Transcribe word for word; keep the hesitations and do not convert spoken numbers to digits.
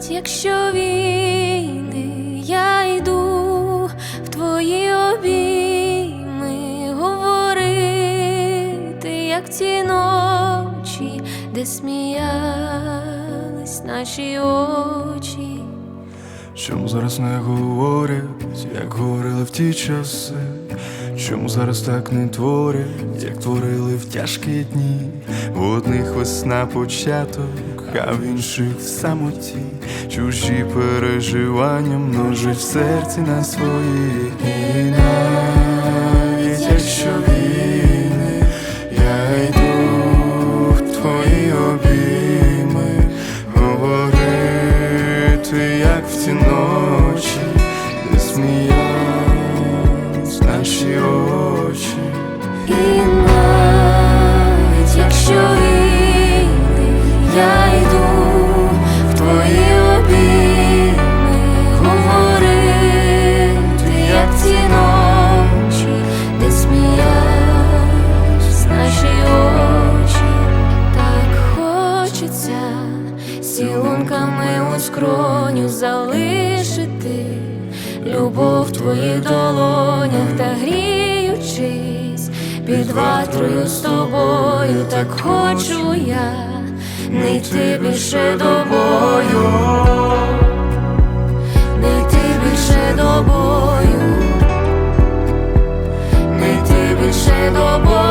якщо війни, я йду в твої обійми, говорити, як ті ночі, де сміялись наші очі. Чому зараз не говорять, як говорили в ті часи? Чому зараз так не творять, як творили в тяжкі дні? В одних весна початок, а в інших в самоті. Чужі переживання множать в серці на свої. І навіть якщо війни, я йду в твої обійми, говорити, як в ті ночі, де сміялись наші очі. І навіть якщо війни, я йду в твої обійми, говорити, як ті ночі, де сміялись наші очі. Так хочеться цілунками у скроню залишити любов в твоїх долонях, та гріючись під ватрою з тобою, так хочу я не йти більше до бою, не йти більше до бою, не йти більше до бою.